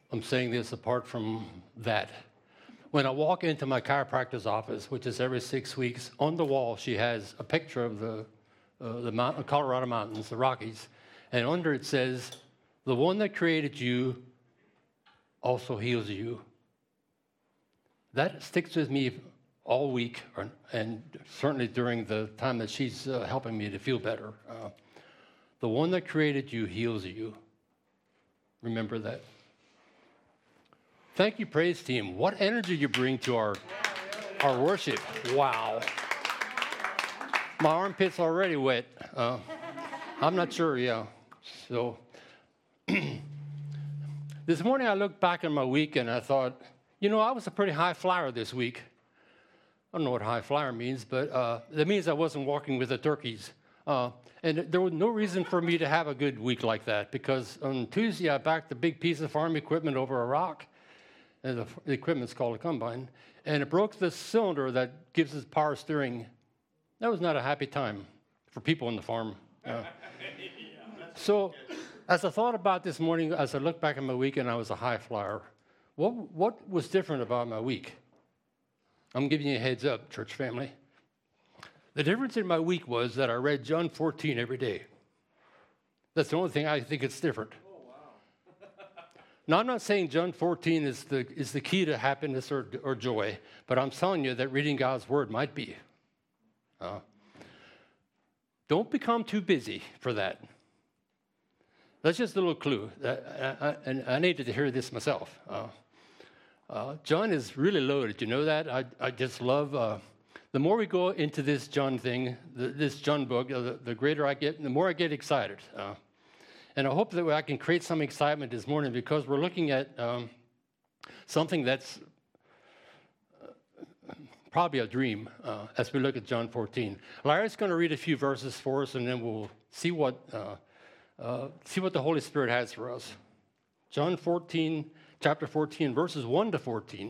I'm saying this apart from that. When I walk into my chiropractor's office, which is every 6 weeks, on the wall she has a picture of the Colorado mountains, the Rockies, and under it says, "The one that created you also heals you." That sticks with me all week, and certainly during the time that she's helping me to feel better. The one that created you heals you. Remember that. Thank you, praise team. What energy you bring to our worship. Wow. My armpit's already wet. I'm not sure, yeah. So this morning I looked back on my week and I thought, I was a pretty high flyer this week. I don't know what high flyer means, but that means I wasn't walking with the turkeys. And there was no reason for me to have a good week like that, because on Tuesday I backed a big piece of farm equipment over a rock. And the equipment's called a combine, and it broke the cylinder that gives us power steering. That was not a happy time for people on the farm. So as I thought about this morning, as I looked back at my week and I was a high flyer, what was different about my week? I'm giving you a heads up, church family. The difference in my week was that I read John 14 every day. That's the only thing I think it's different. Now, I'm not saying John 14 is the key to happiness or joy, but I'm telling you that reading God's word might be. Don't become too busy for that. That's just a little clue. And I needed to hear this myself. John is really loaded. You know that? I just love, the more we go into this John thing, this John book, the greater I get, the more I get excited. And I hope that I can create some excitement this morning, because we're looking at something that's probably a dream as we look at John 14. Larry's going to read a few verses for us, and then we'll see what the Holy Spirit has for us. John 14, chapter 14, verses 1 to 14.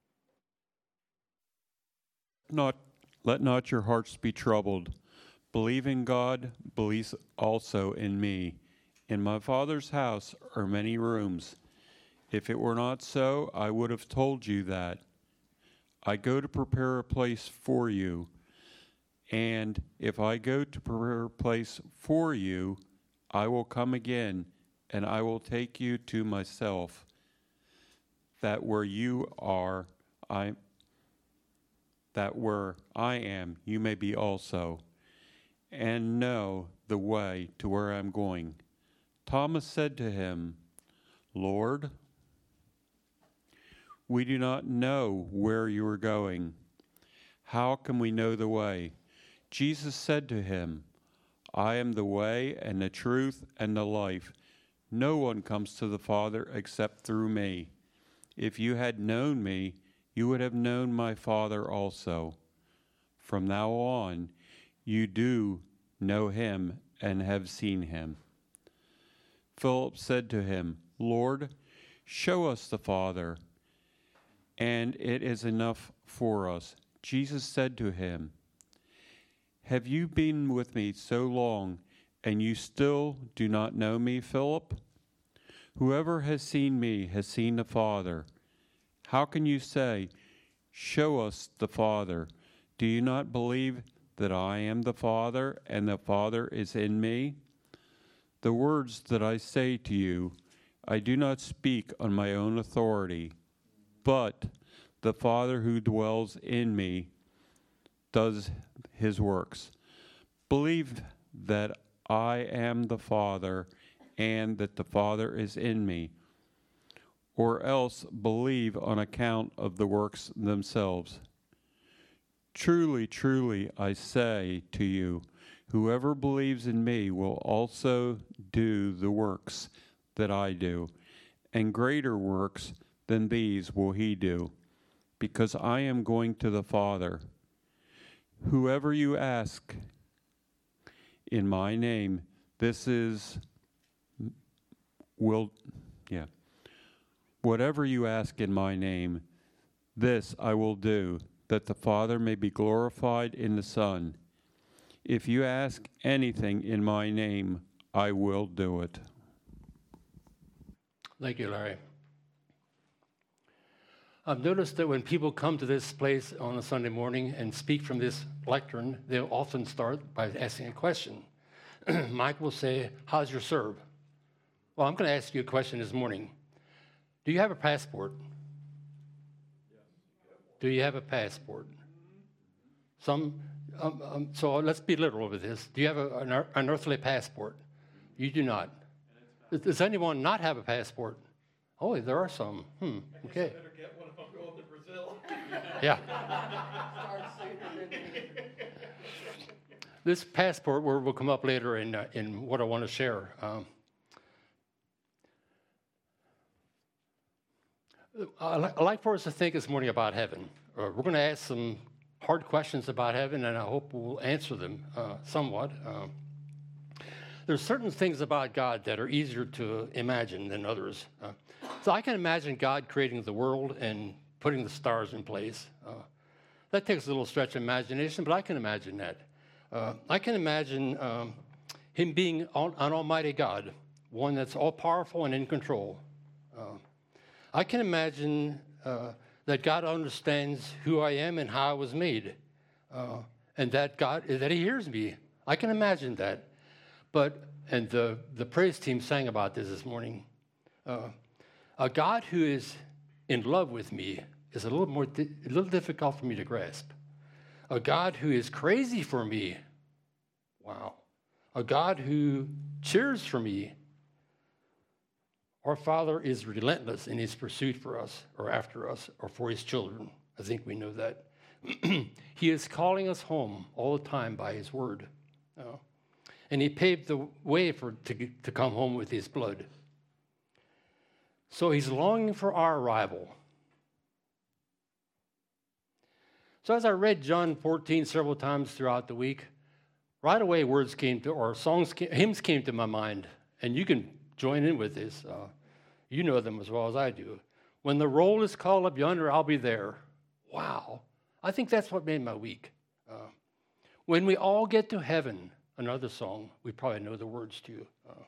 Let not your hearts be troubled. Believe in God, believe also in me. In my Father's house are many rooms. If it were not so, I would have told you that. I go to prepare a place for you. And if I go to prepare a place for you, I will come again, and I will take you to myself, that where I am, you may be also, and know the way to where I'm going. Thomas said to him, Lord, we do not know where you are going. How can we know the way? Jesus said to him, I am the way and the truth and the life. No one comes to the Father except through me. If you had known me, you would have known my Father also. From now on, you do know him and have seen him. Philip said to him, Lord, show us the Father, and it is enough for us. Jesus said to him, have you been with me so long, and you still do not know me, Philip? Whoever has seen me has seen the Father. How can you say, show us the Father? Do you not believe that I am the Father, and the Father is in me? The words that I say to you, I do not speak on my own authority, but the Father who dwells in me does his works. Believe that I am the Father, and that the Father is in me, or else believe on account of the works themselves. Truly, truly, I say to you, whoever believes in me will also do the works that I do, and greater works than these will he do, because I am going to the Father. Whoever you ask in my name, whatever you ask in my name, this I will do, that the Father may be glorified in the Son. If you ask anything in my name, I will do it. Thank you, Larry. I've noticed that when people come to this place on a Sunday morning and speak from this lectern, they'll often start by asking a question. Mike will say, how's your serve? Well, I'm going to ask you a question this morning. Do you have a passport? Do you have a passport? So let's be literal with this. Do you have an earthly passport? You do not. Does anyone not have a passport? Oh, there are some. Okay. I better get one if I'm going to Brazil. Yeah. This passport word will come up later in what I want to share. I'd like for us to think this morning about heaven. We're going to ask some hard questions about heaven, and I hope we'll answer them somewhat. There's certain things about God that are easier to imagine than others. So I can imagine God creating the world and putting the stars in place. That takes a little stretch of imagination, but I can imagine that. I can imagine him being an almighty God, one that's all-powerful and in control. I can imagine that God understands who I am and how I was made, and that he hears me. I can imagine that. And the praise team sang about this morning. A God who is in love with me is a little difficult for me to grasp. A God who is crazy for me, wow. A God who cheers for me. Our Father is relentless in his pursuit for us, or after us, or for his children. I think we know that. He is calling us home all the time by his word. And he paved the way to come home with his blood. So he's longing for our arrival. So as I read John 14 several times throughout the week, right away hymns came to my mind. And you can join in with this. You know them as well as I do. When the roll is called up yonder, I'll be there. Wow. I think that's what made my week. When we all get to heaven, another song we probably know the words to.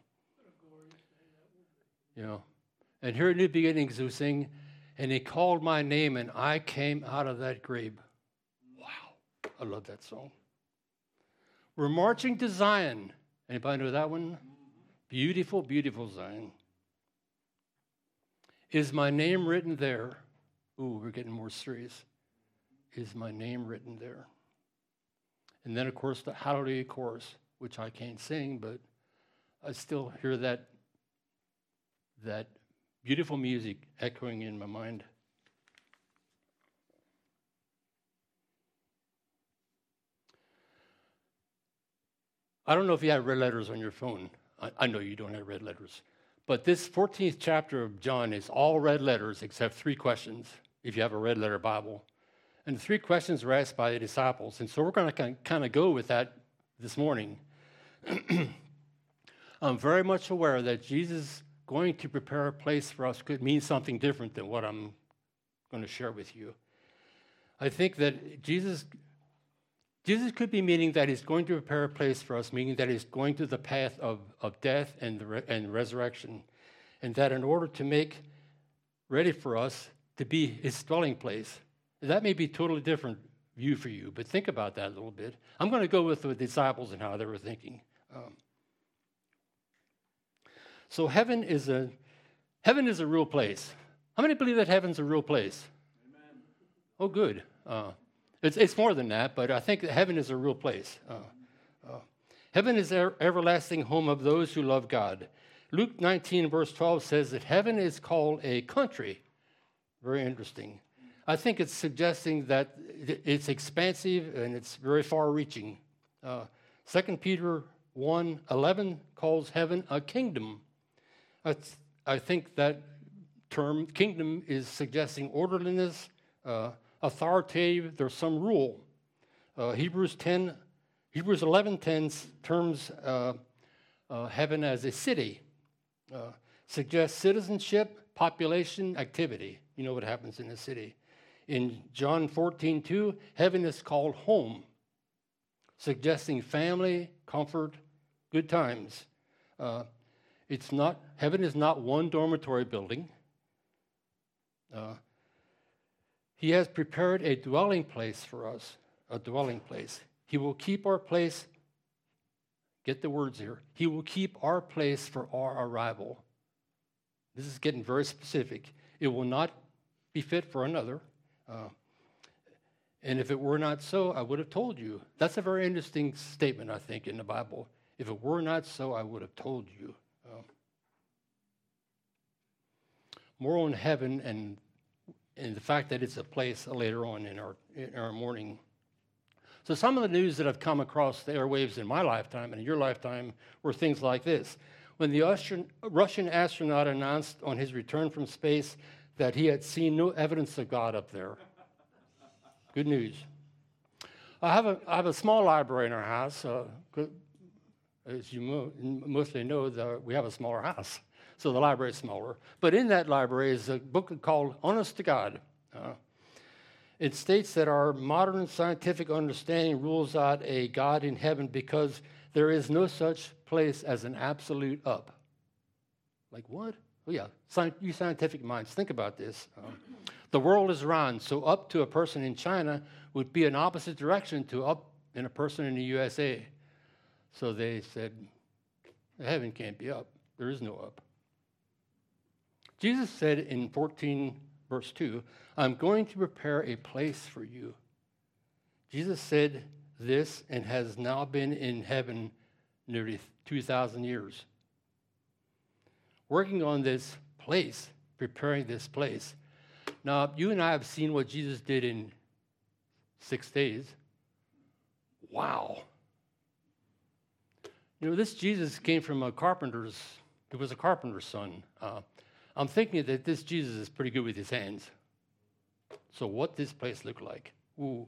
And here in New Beginnings we sing, and he called my name and I came out of that grave. Wow, I love that song. We're marching to Zion. Anybody know that one? Beautiful, beautiful Zion. Is my name written there? Ooh, we're getting more serious. Is my name written there? And then, of course, the Hallelujah chorus, which I can't sing, but I still hear that beautiful music echoing in my mind. I don't know if you have red letters on your phone. I know you don't have red letters. But this 14th chapter of John is all red letters except 3 questions, if you have a red letter Bible. And the 3 questions were asked by the disciples. And so we're going to kind of go with that this morning. I'm very much aware that Jesus going to prepare a place for us could mean something different than what I'm going to share with you. I think that Jesus could be meaning that he's going to prepare a place for us, meaning that he's going through the path of death and resurrection, and that in order to make ready for us to be his dwelling place. That may be a totally different view for you, but think about that a little bit. I'm going to go with the disciples and how they were thinking. So heaven is a real place. How many believe that heaven's a real place? Amen. Oh, good. It's more than that, but I think that heaven is a real place. Heaven is the everlasting home of those who love God. Luke 19, verse 12 says that heaven is called a country. Very interesting. I think it's suggesting that it's expansive and it's very far-reaching. 2 Peter 1:11 calls heaven a kingdom. I think that term, kingdom, is suggesting orderliness, authoritative, there's some rule. Hebrews 11:10 terms heaven as a city, suggests citizenship, population, activity. You know what happens in a city. In John 14:2, heaven is called home, suggesting family, comfort, good times. Heaven is not one dormitory building. He has prepared a dwelling place for us, a dwelling place. He will keep our place. Get the words here. He will keep our place for our arrival. This is getting very specific. It will not be fit for another. And if it were not so, I would have told you. That's a very interesting statement, I think, in the Bible. If it were not so, I would have told you. More on heaven and the fact that it's a place later on in our morning. So some of the news that have come across the airwaves in my lifetime and in your lifetime were things like this. When the Russian astronaut announced on his return from space that he had seen no evidence of God up there. Good news. I have a small library in our house. As you mostly know, we have a smaller house, so the library is smaller. But in that library is a book called Honest to God. It states that our modern scientific understanding rules out a God in heaven because there is no such place as an absolute up. Like what? Oh yeah, you scientific minds, think about this. The world is round, so up to a person in China would be an opposite direction to up in a person in the USA. So they said, heaven can't be up. There is no up. Jesus said in 14, verse 2, I'm going to prepare a place for you. Jesus said this and has now been in heaven nearly 2,000 years. Working on this place, preparing this place. Now, you and I have seen what Jesus did in 6 days. Wow. You know, this Jesus came from he was a carpenter's son. I'm thinking that this Jesus is pretty good with his hands. So what this place look like? Ooh.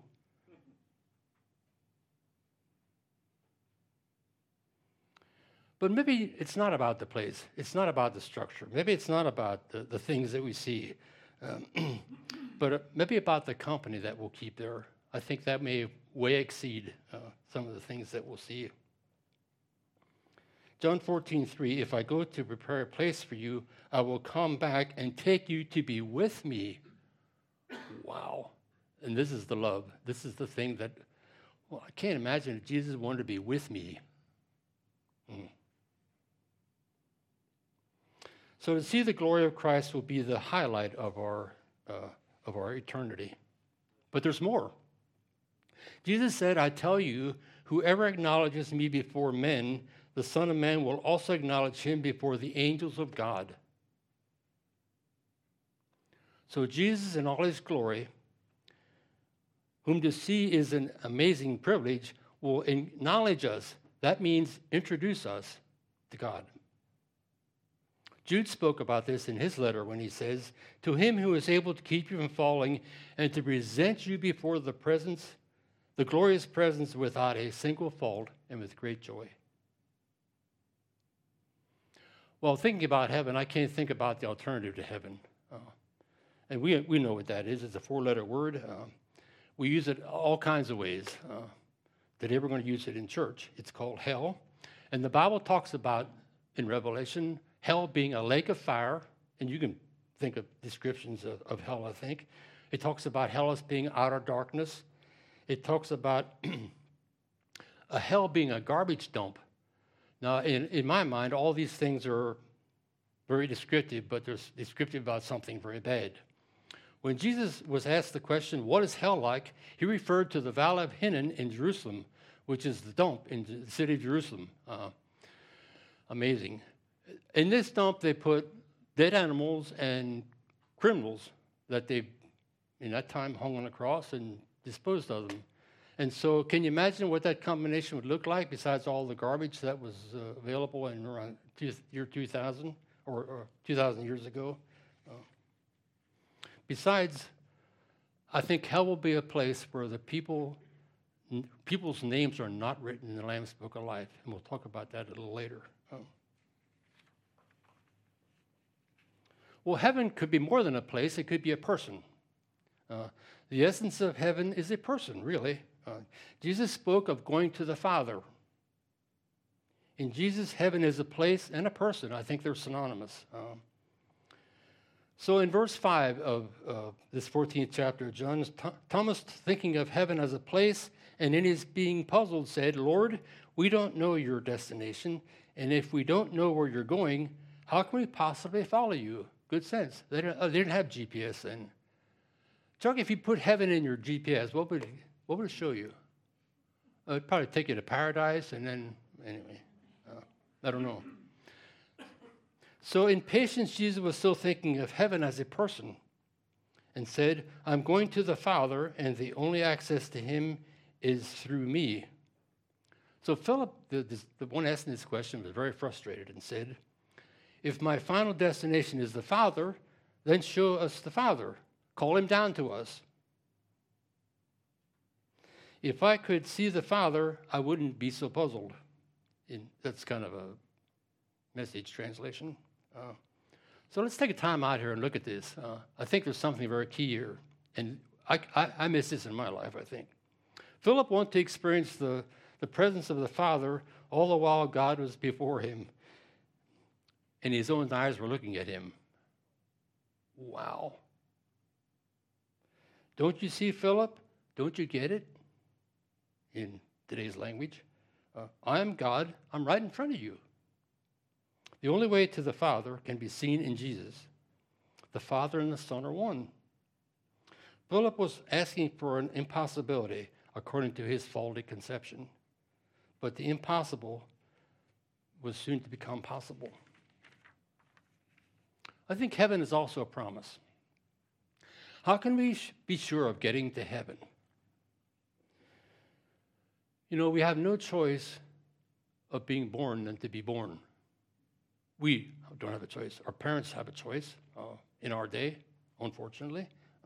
But maybe it's not about the place. It's not about the structure. Maybe it's not about the things that we see. But maybe about the company that we'll keep there. I think that may way exceed some of the things that we'll see. John 14:3, if I go to prepare a place for you, I will come back and take you to be with me. Wow. And this is the love. This is the thing that, well, I can't imagine if Jesus wanted to be with me. So to see the glory of Christ will be the highlight of our eternity. But there's more. Jesus said, I tell you, whoever acknowledges me before men, the Son of Man will also acknowledge him before the angels of God. So Jesus in all his glory, whom to see is an amazing privilege, will acknowledge us. That means introduce us to God. Jude spoke about this in his letter when he says, to him who is able to keep you from falling and to present you before the glorious presence without a single fault and with great joy. Well, thinking about heaven, I can't think about the alternative to heaven. And we know what that is. It's a 4-letter word. We use it all kinds of ways. Today we're going to use it in church. It's called hell. And the Bible talks about, in Revelation, hell being a lake of fire. And you can think of descriptions of hell, I think. It talks about hell as being outer darkness. It talks about a hell being a garbage dump. Now, in my mind, all these things are very descriptive, but they're descriptive about something very bad. When Jesus was asked the question, what is hell like? He referred to the Valley of Hinnom in Jerusalem, which is the dump in the city of Jerusalem. Amazing. In this dump, they put dead animals and criminals that they, in that time, hung on a cross and disposed of them. And so can you imagine what that combination would look like besides all the garbage that was available in around year 2000 or 2,000 years ago? Besides, I think hell will be a place where the people's names are not written in the Lamb's Book of Life. And we'll talk about that a little later. Well, heaven could be more than a place. It could be a person. The essence of heaven is a person, really. Jesus spoke of going to the Father. In Jesus, heaven is a place and a person. I think they're synonymous. So in verse 5 of this 14th chapter of John, Thomas, thinking of heaven as a place, and in his being puzzled, said, Lord, we don't know your destination, and if we don't know where you're going, how can we possibly follow you? Good sense. They didn't have GPS then. Chuck, if you put heaven in your GPS, what would it show you? It'd probably take you to paradise, and then, anyway, I don't know. So in patience, Jesus was still thinking of heaven as a person and said, I'm going to the Father, and the only access to him is through me. So Philip, the one asking this question, was very frustrated and said, if my final destination is the Father, then show us the Father. Call him down to us. If I could see the Father, I wouldn't be so puzzled. That's kind of a Message translation. So let's take a time out here and look at this. I think there's something very key here. And I miss this in my life, I think. Philip wanted to experience the presence of the Father all the while God was before him. And his own eyes were looking at him. Wow. Don't you see, Philip? Don't you get it? In today's language. I am God. I'm right in front of you. The only way to the Father can be seen in Jesus. The Father and the Son are one. Philip was asking for an impossibility according to his faulty conception. But the impossible was soon to become possible. I think heaven is also a promise. How can we be sure of getting to heaven? You know, we have no choice of being born than to be born. We don't have a choice. Our parents have a choice in our day, unfortunately.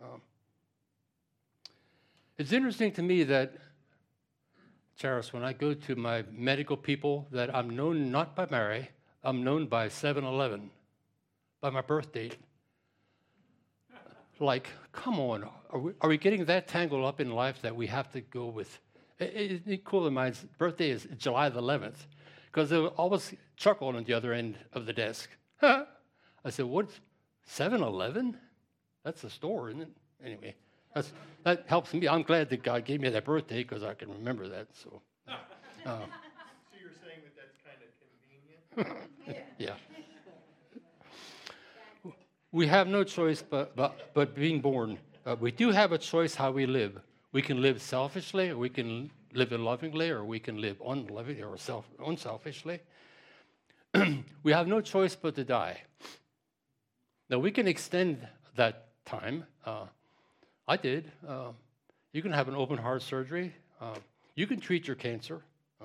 It's interesting to me that, Charis, when I go to my medical people, that I'm known not by Mary, I'm known by 7-Eleven, by my birth date. Like, come on, are we getting that tangled up in life that we have to go with? It's cool in my birthday is July the 11th, because they would always chuckle on the other end of the desk. I said, what's 7-Eleven? That's a store, isn't it? Anyway, that helps me. I'm glad that God gave me that birthday because I can remember that. So, So you're saying that that's kind of convenient? yeah. We have no choice but being born. We do have a choice how we live. We can live selfishly, or we can live lovingly, or we can live unlovingly or unselfishly. We have no choice but to die. Now, we can extend that time. I did. You can have an open heart surgery. You can treat your cancer.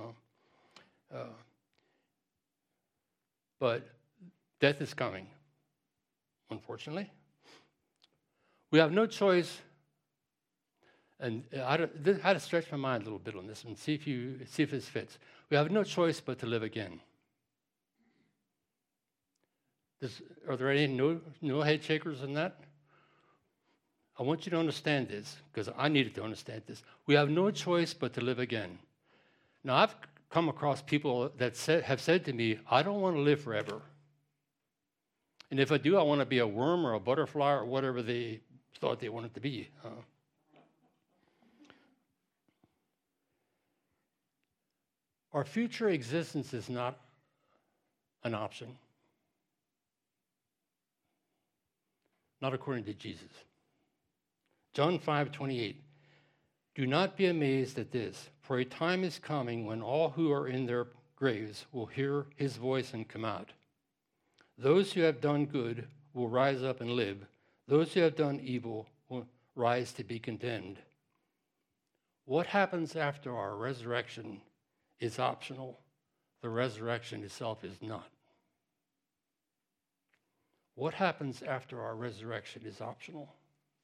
But death is coming, unfortunately. We have no choice. And I had to stretch my mind a little bit on this and see if this fits. We have no choice but to live again. Are there any no head shakers in that? I want you to understand this, because I needed to understand this. We have no choice but to live again. Now, I've come across people that have said to me, I don't want to live forever. And if I do, I want to be a worm or a butterfly or whatever they thought they wanted to be. Our future existence is not an option. Not according to Jesus. John 5:28. Do not be amazed at this, for a time is coming when all who are in their graves will hear his voice and come out. Those who have done good will rise up and live. Those who have done evil will rise to be condemned. What happens after our resurrection is optional. The resurrection itself is not. What happens after our resurrection is optional.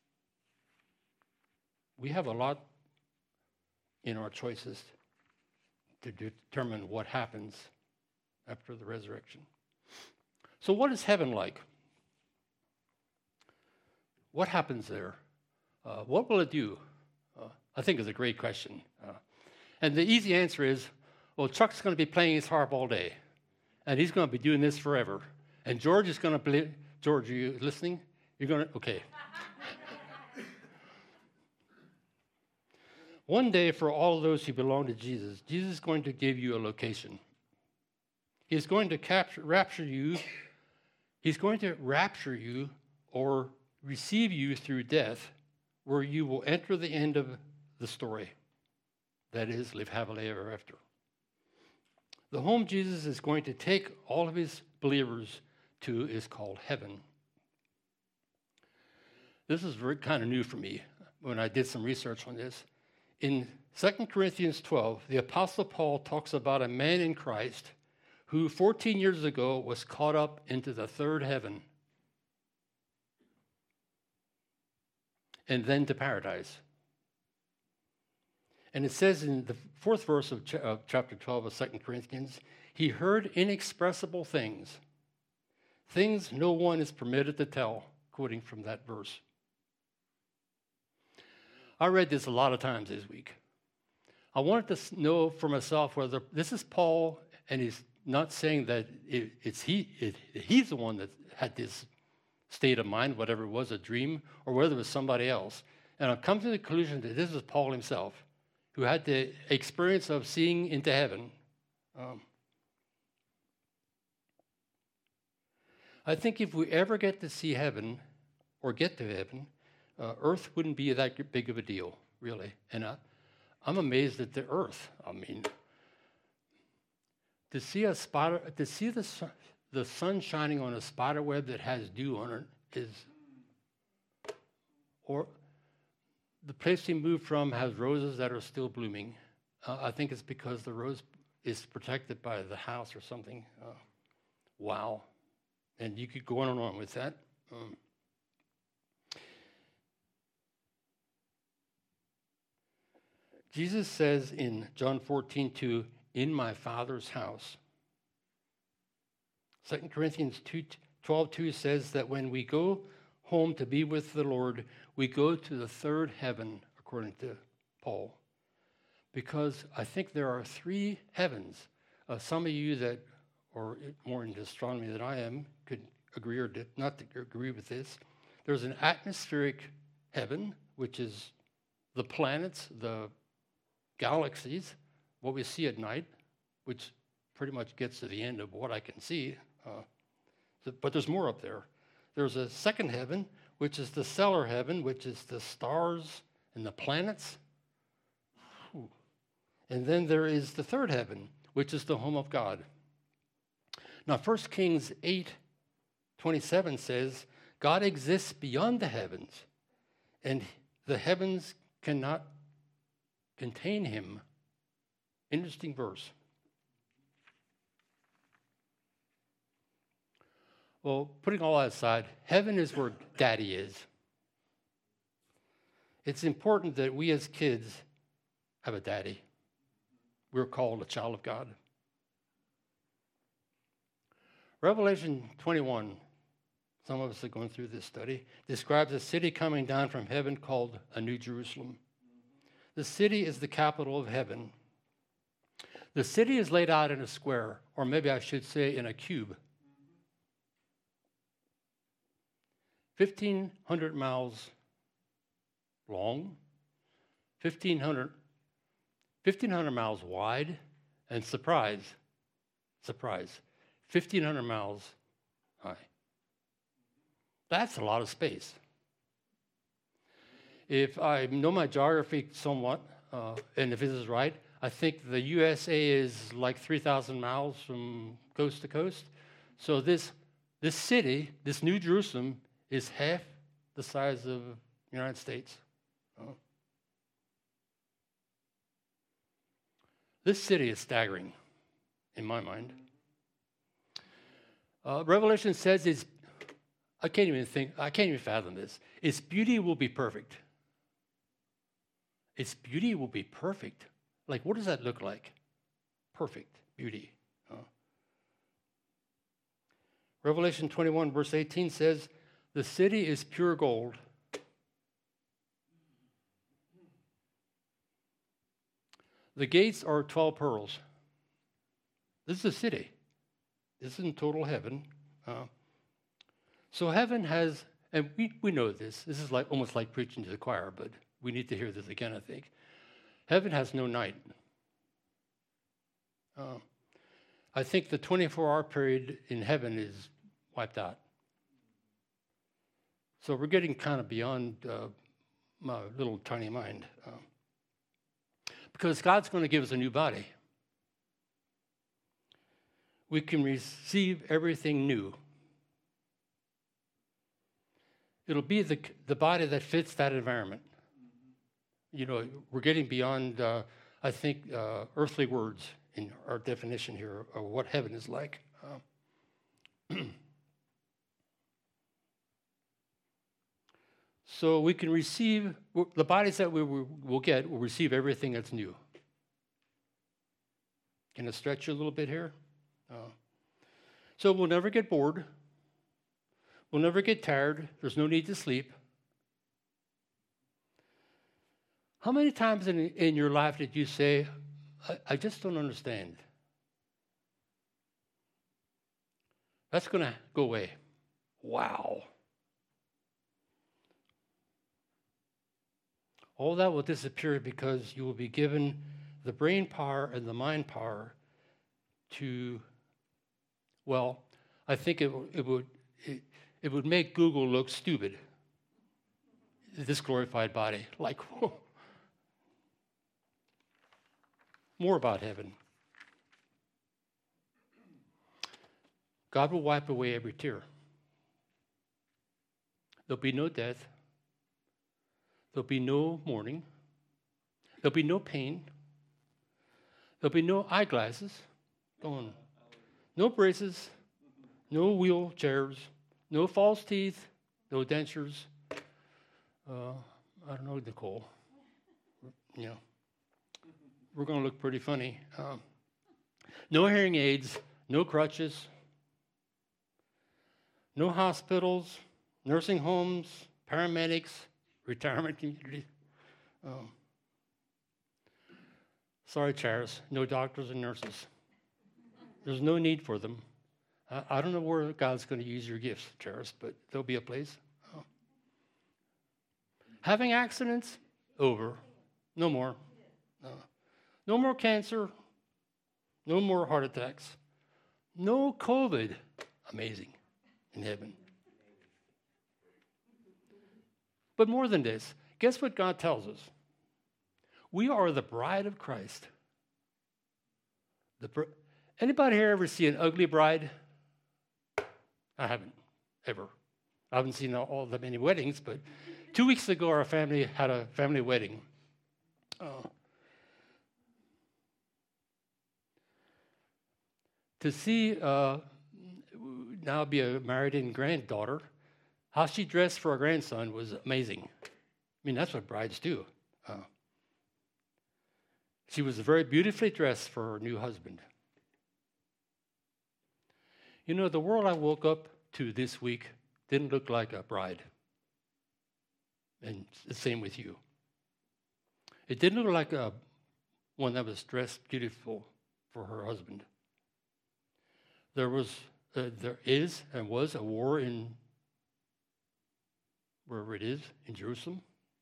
We have a lot in our choices to determine what happens after the resurrection. So what is heaven like? What happens there? What will it do? I think is a great question. And the easy answer is, well, Chuck's going to be playing his harp all day, and he's going to be doing this forever. And George is going to play. George, are you listening? You're going to, okay. One day, for all of those who belong to Jesus, Jesus is going to give you a location. He's going to rapture you. He's going to rapture you or receive you through death, where you will enter the end of the story. That is, live happily ever after. The home Jesus is going to take all of his believers to is called heaven. This is very kind of new for me when I did some research on this. In 2 Corinthians 12, the Apostle Paul talks about a man in Christ who 14 years ago was caught up into the third heaven and then to paradise. And it says in the fourth verse of chapter 12 of 2 Corinthians, he heard inexpressible things, things no one is permitted to tell, quoting from that verse. I read this a lot of times this week. I wanted to know for myself whether this is Paul, and he's not saying that he's the one that had this state of mind, whatever it was, a dream, or whether it was somebody else. And I've come to the conclusion that this is Paul himself, who had the experience of seeing into heaven. I think if we ever get to see heaven, or get to heaven, Earth wouldn't be that big of a deal, really. And I'm amazed at the Earth. I mean, to see the sun shining on a spider web that has dew on it is, or the place we moved from has roses that are still blooming. I think it's because the rose is protected by the house or something. Wow. And you could go on and on with that. Jesus says in John 14:2, in my Father's house. 2 Corinthians 12:2 says that when we go home to be with the Lord, we go to the third heaven, according to Paul. Because I think there are three heavens. Some of you that are more into astronomy than I am could agree or not agree with this. There's an atmospheric heaven, which is the planets, the galaxies, what we see at night, which pretty much gets to the end of what I can see. But there's more up there. There's a second heaven, which is the stellar heaven, which is the stars and the planets. And then there is the third heaven, which is the home of God. Now, 1 Kings 8:27 says, God exists beyond the heavens, and the heavens cannot contain him. Interesting verse. Well, putting all that aside, heaven is where Daddy is. It's important that we as kids have a daddy. We're called a child of God. Revelation 21, some of us are going through this study, describes a city coming down from heaven called a New Jerusalem. The city is the capital of heaven. The city is laid out in a square, or maybe I should say in a cube. 1,500 miles long, 1,500 miles wide, and surprise, 1,500 miles high. That's a lot of space. If I know my geography somewhat, and if this is right, I think the USA is like 3,000 miles from coast to coast. So this city, this New Jerusalem, is half the size of the United States. This city is staggering, in my mind. Revelation says I can't even fathom this. Its beauty will be perfect. Its beauty will be perfect. Like, what does that look like? Perfect beauty. Revelation 21, verse 18 says, the city is pure gold. The gates are 12 pearls. This is a city. This isn't total heaven. So heaven has And we know this. This is like almost like preaching to the choir, but we need to hear this again, I think. Heaven has no night. I think the 24-hour period in heaven is wiped out. So we're getting kind of beyond my little tiny mind. Because God's going to give us a new body. We can receive everything new. It'll be the body that fits that environment. You know, we're getting beyond, I think, earthly words in our definition here of what heaven is like. So we can receive, the bodies that we will get will receive everything that's new. Can I stretch you a little bit here? So we'll never get bored. We'll never get tired. There's no need to sleep. How many times in your life did you say, I just don't understand? That's going to go away. Wow. All that will disappear because you will be given the brain power and the mind power to, well, I think it would make Google look stupid, this glorified body. Like, whoa. More about heaven. God will wipe away every tear. There'll be no death. There'll be no mourning. There'll be no pain. There'll be no eyeglasses. No braces. No wheelchairs. No false teeth. No dentures. I don't know, Nicole. You know, we're going to look pretty funny. No hearing aids. No crutches. No hospitals. Nursing homes. Paramedics. Retirement community. Sorry, Charis, no doctors and nurses. There's no need for them. I don't know where God's going to use your gifts, Charis, but there'll be a place. Having accidents? Over. No more. No more cancer. No more heart attacks. No COVID. Amazing in heaven. But more than this, guess what God tells us? We are the bride of Christ. Anybody here ever see an ugly bride? I haven't, ever. I haven't seen all that many weddings, but 2 weeks ago our family had a family wedding. To see now be a married and granddaughter, how she dressed for our grandson was amazing. I mean, that's what brides do. She was very beautifully dressed for her new husband. You know, the world I woke up to this week didn't look like a bride. And the same with you. It didn't look like one that was dressed beautiful for her husband. There is and was a war in wherever it is, in Jerusalem.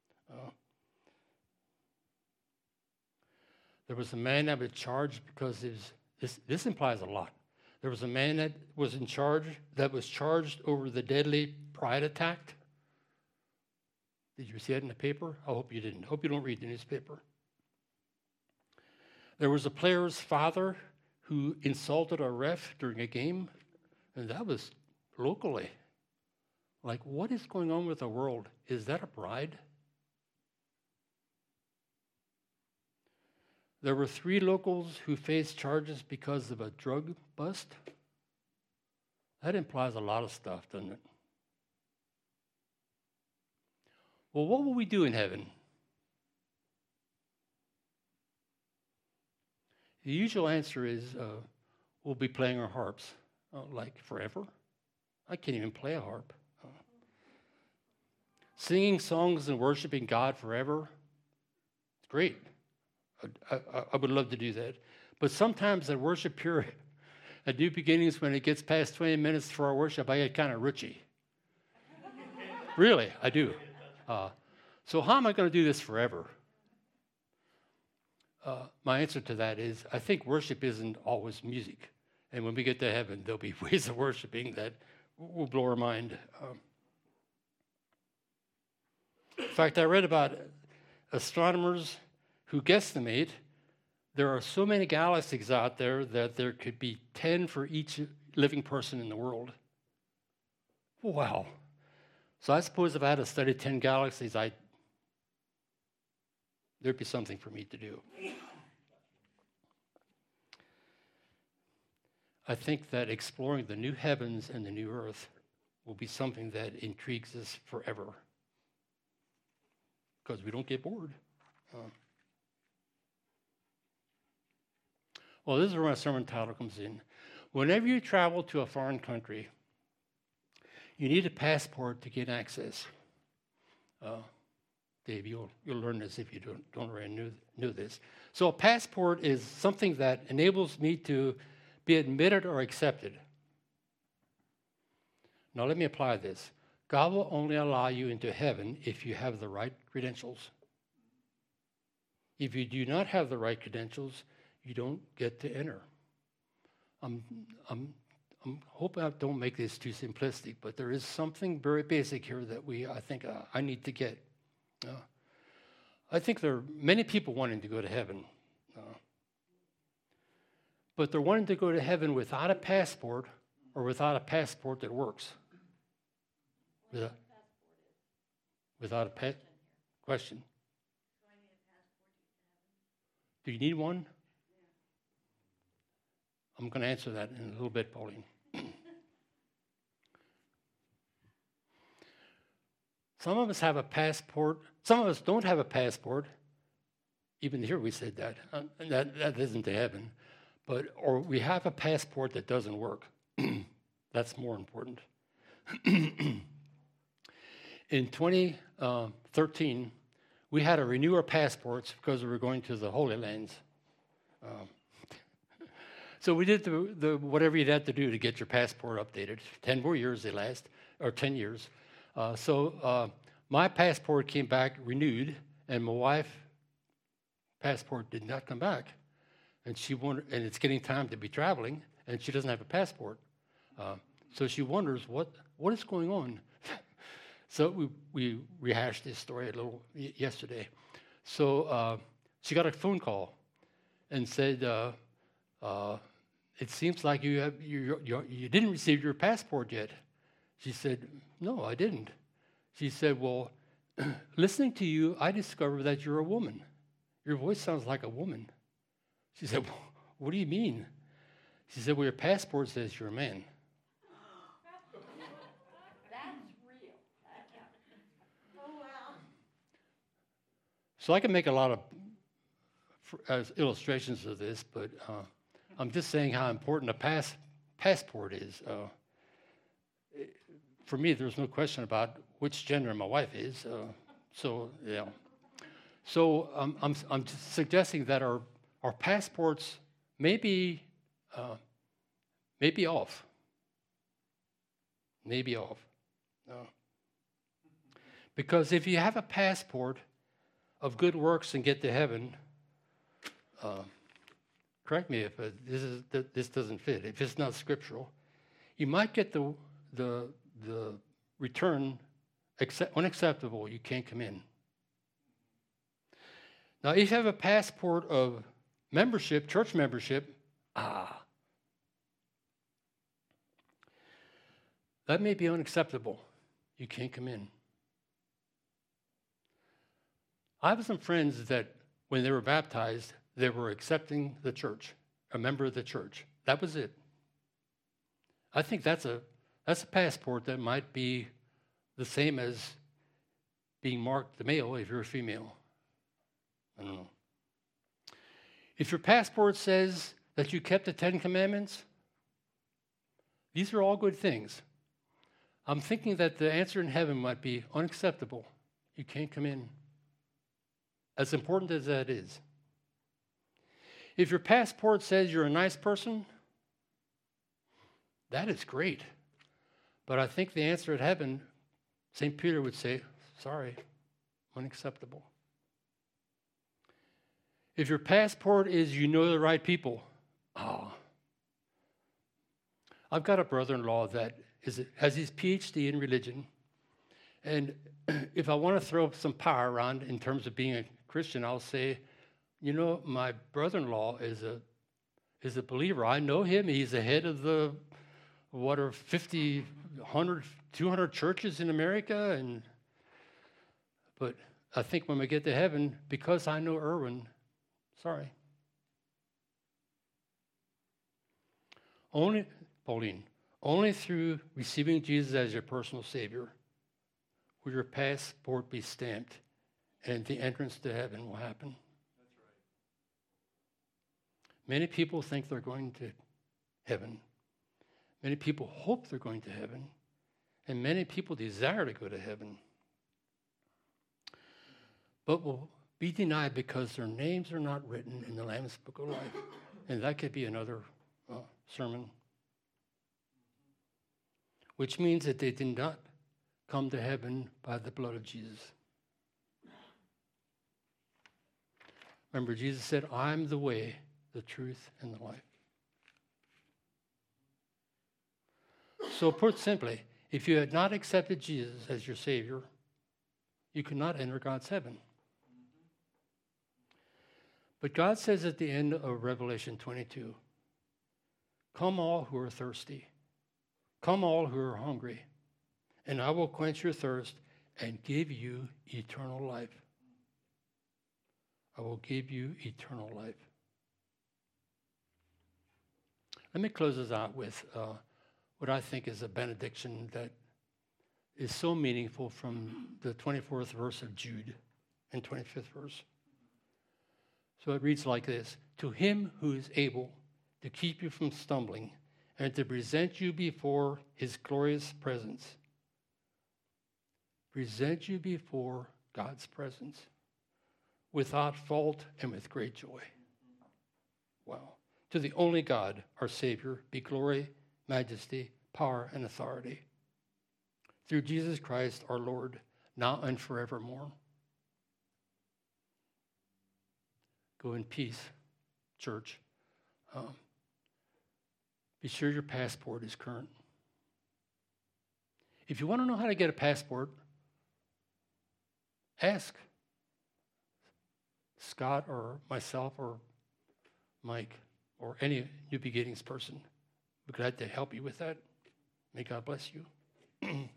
There was a man that was charged because this implies a lot. There was a man that was charged over the deadly pride attack. Did you see it in the paper? I hope you didn't. I hope you don't read the newspaper. There was a player's father who insulted a ref during a game, and that was locally. Like, what is going on with the world? Is that a bride? There were 3 locals who faced charges because of a drug bust. That implies a lot of stuff, doesn't it? Well, what will we do in heaven? The usual answer is we'll be playing our harps, like forever. I can't even play a harp. Singing songs and worshiping God forever. It's great. I would love to do that. But sometimes at worship period, at New Beginnings, when it gets past 20 minutes for our worship, I get kind of rutchy. Really, I do. So how am I going to do this forever? My answer to that is, I think worship isn't always music. And when we get to heaven, there'll be ways of worshiping that will blow our mind. In fact, I read about astronomers who guesstimate there are so many galaxies out there that there could be 10 for each living person in the world. Wow. So I suppose if I had to study 10 galaxies, there'd be something for me to do. I think that exploring the new heavens and the new earth will be something that intrigues us forever, because we don't get bored. Well, this is where my sermon title comes in. Whenever you travel to a foreign country, you need a passport to get access. Dave, you'll learn this if you don't already knew this. So a passport is something that enables me to be admitted or accepted. Now let me apply this. God will only allow you into heaven if you have the right credentials. If you do not have the right credentials, you don't get to enter. I'm hoping I don't make this too simplistic, but there is something very basic here that I think I need to get. I think there are many people wanting to go to heaven, but they're wanting to go to heaven without a passport or without a passport that works. Without a question. Do you need one? I'm going to answer that in a little bit, Pauline. Some of us have a passport. Some of us don't have a passport. Even here we said that. That isn't to heaven. Or we have a passport that doesn't work. That's more important. In 2013, we had to renew our passports because we were going to the Holy Lands. So we did the whatever you'd have to do to get your passport updated. 10 more years they last, or 10 years. So my passport came back renewed, and my wife's passport did not come back. And she wondered, and it's getting time to be traveling, and she doesn't have a passport. So she wonders what is going on. So we rehashed this story a little yesterday. So she got a phone call and said, "It seems like you didn't receive your passport yet." She said, "No, I didn't." She said, "Well, listening to you, I discovered that you're a woman. Your voice sounds like a woman." She said, "Well, what do you mean?" She said, "Well, your passport says you're a man." That's real. Oh, wow. So I can make a lot of illustrations of this, but I'm just saying how important a passport is. For me, there's no question about which gender my wife is. So yeah. So I'm just suggesting that our passports may be off. Maybe off. Because if you have a passport of good works and get to heaven, correct me if this doesn't fit, if it's not scriptural, you might get the return unacceptable. You can't come in. Now, if you have a passport of membership, church membership, that may be unacceptable. You can't come in. I have some friends that when they were baptized, they were accepting the church, a member of the church. That was it. I think that's a passport that might be the same as being marked the male if you're a female. I don't know. If your passport says that you kept the 10 Commandments, these are all good things. I'm thinking that the answer in heaven might be unacceptable. You can't come in. As important as that is. If your passport says you're a nice person, that is great. But I think the answer at heaven St. Peter would say, sorry, unacceptable. If your passport is you know the right people, I've got a brother-in-law that has his PhD in religion, and if I want to throw some power around in terms of being a Christian, I'll say, you know, my brother-in-law is a believer. I know him. He's the head of the, 50, 100, 200 churches in America. But I think when we get to heaven, because I know Erwin, sorry. Pauline, only through receiving Jesus as your personal Savior will your passport be stamped and the entrance to heaven will happen. That's right. Many people think they're going to heaven. Many people hope they're going to heaven. And many people desire to go to heaven. But will be denied because their names are not written in the Lamb's Book of Life. And that could be another sermon. Which means that they did not come to heaven by the blood of Jesus. Remember, Jesus said, I'm the way, the truth, and the life. So put simply, if you had not accepted Jesus as your Savior, you could not enter God's heaven. But God says at the end of Revelation 22, come all who are thirsty, come all who are hungry, and I will quench your thirst and give you eternal life. I will give you eternal life. Let me close this out with what I think is a benediction that is so meaningful from the 24th verse of Jude and 25th verse. So it reads like this: to him who is able to keep you from stumbling and to present you before his glorious presence. Present you before God's presence without fault and with great joy. Wow. To the only God, our Savior, be glory, majesty, power, and authority. Through Jesus Christ, our Lord, now and forevermore. Go in peace, church. Be sure your passport is current. If you want to know how to get a passport, ask Scott or myself or Mike or any New Beginnings person. We're glad to help you with that. May God bless you.